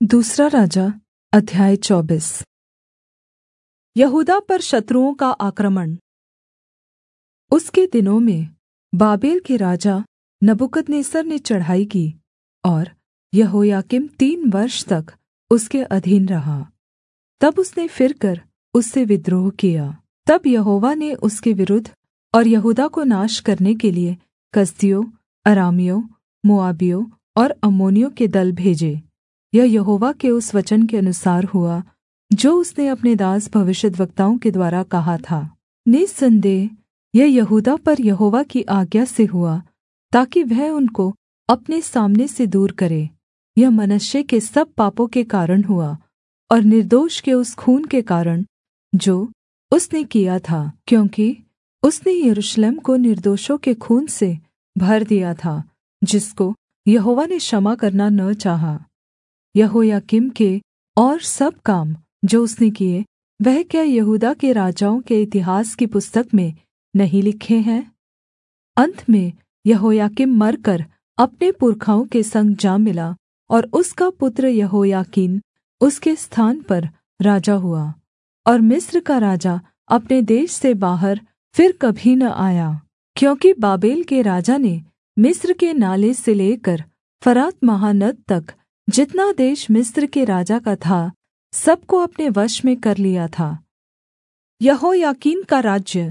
दूसरा राजा अध्याय 24। यहूदा पर शत्रुओं का आक्रमण। उसके दिनों में बाबेल के राजा नबूकदनेस्सर ने चढ़ाई की और यहोयाकीम 3 वर्ष तक उसके अधीन रहा। तब उसने फिरकर उससे विद्रोह किया। तब यहोवा ने उसके विरुद्ध और यहूदा को नाश करने के लिए कसदियों, अरामियों, मोआबियों और अम्मोनियों के दल भेजे। यह यहोवा के उस वचन के अनुसार हुआ जो उसने अपने दास भविष्यद्वक्ताओं के द्वारा कहा था। निस्सन्देह यह यहूदा पर यहोवा की आज्ञा से हुआ ताकि वह उनको अपने सामने से दूर करे। यह मनश्शे के सब पापों के कारण हुआ और निर्दोष के उस खून के कारण जो उसने किया था, क्योंकि उसने यरूशलेम को निर्दोषों के खून से भर दिया था, जिसको यहोवा ने क्षमा करना न चाहा। यहोयाकीम के और सब काम जो उसने किए, वह क्या यहूदा के राजाओं के इतिहास की पुस्तक में नहीं लिखे हैं? अन्त में यहोयाकीम मरकर अपने पुरखाओं के संग जा मिला और उसका पुत्र यहोयाकीन उसके स्थान पर राजा हुआ। और मिस्र का राजा अपने देश से बाहर फिर कभी न आया, क्योंकि बाबेल के राजा ने मिस्र के नाले से लेकर फरात महानद तक जितना देश मिस्र के राजा का था, सबको अपने वश में कर लिया था। यहोयाकीन का राज्य।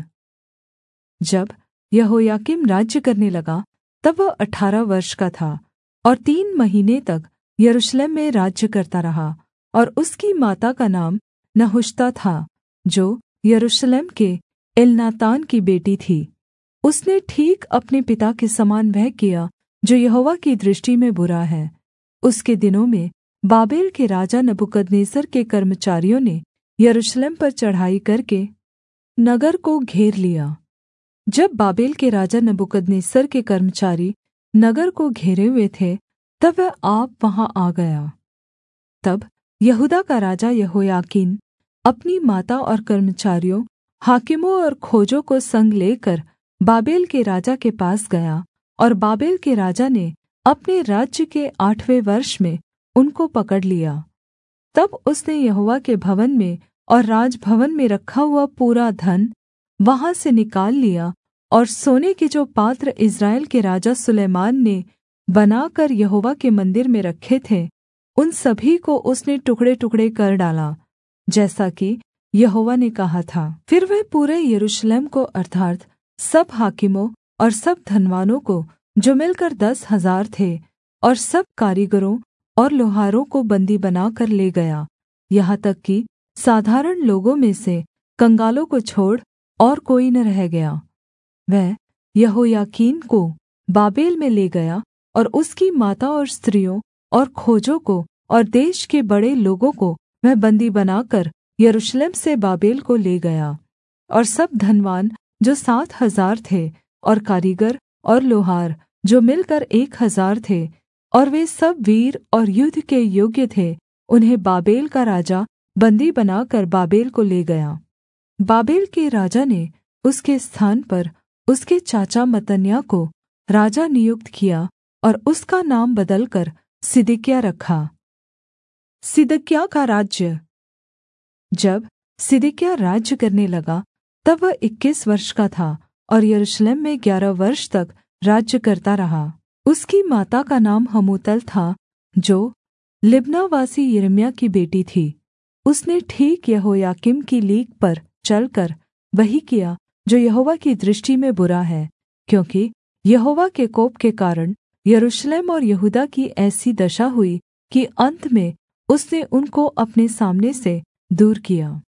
जब यहोयाकीम राज्य करने लगा, तब वह 18 वर्ष का था और 3 महीने तक यरूशलेम में राज्य करता रहा। और उसकी माता का नाम नहुश्ता था, जो यरूशलेम के एलनातान की बेटी थी। उसने ठीक अपने पिता के समान वह किया जो यहोवा की दृष्टि में बुरा है। उसके दिनों में बाबेल के राजा नबूकदनेस्सर के कर्मचारियों ने यरूशलेम पर चढ़ाई करके नगर को घेर लिया। जब बाबेल के राजा नबूकदनेस्सर के कर्मचारी नगर को घेरे हुए थे, तब वह आप वहाँ आ गया। तब यहूदा का राजा यहोयाकीन अपनी माता और कर्मचारियों, हाकिमों और खोजों को संग लेकर बाबेल के राजा के पास गया। और बाबेल के राजा ने अपने राज्य के 8वें वर्ष में उनको पकड़ लिया। तब उसने यहोवा के भवन में और राजभवन में रखा हुआ पूरा धन वहाँ से निकाल लिया और सोने के जो पात्र इस्राएल के राजा सुलैमान ने बनाकर यहोवा के मंदिर में रखे थे, उन सभी को उसने टुकड़े-टुकड़े कर डाला, जैसा कि यहोवा ने कहा था। फिर वह पूरे यरूशलेम को अर्थात् सब हाकिमों और सब धनवानों को, जो मिलकर 10,000 थे, और सब कारीगरों और लोहारों को बन्दी बनाकर ले गया, यहाँ तक कि साधारण लोगों में से कंगालों को छोड़ और कोई न रह गया। वह यहोयाकीन को बाबेल में ले गया और उसकी माता और स्त्रियों और खोजों को और देश के बड़े लोगों को वह बन्दी बनाकर यरूशलेम से बाबेल को ले गया। और सब धनवान जो 7,000 थे, और कारीगर और लोहार जो मिलकर 1,000 थे, और वे सब वीर और युद्ध के योग्य थे, उन्हें बाबेल का राजा बन्दी बनाकर बाबेल को ले गया। बाबेल के राजा ने उसके स्थान पर उसके चाचा मत्तन्याह को राजा नियुक्त किया और उसका नाम बदलकर सिदकिय्याह रखा। सिदकिय्याह का राज्य। जब सिदकिय्याह राज्य करने लगा, तब वह 21 वर्ष का था और यरूशलेम में 11 वर्ष तक राज्य करता रहा। उसकी माता का नाम हमूतल था, जो लिब्नावासी यिर्मयाह की बेटी थी। उसने ठीक यहोयाकीम की लीक पर चलकर वही किया जो यहोवा की दृष्टि में बुरा है, क्योंकि यहोवा के कोप के कारण यरूशलेम और यहूदा की ऐसी दशा हुई कि अन्त में उसने उनको अपने सामने से दूर किया।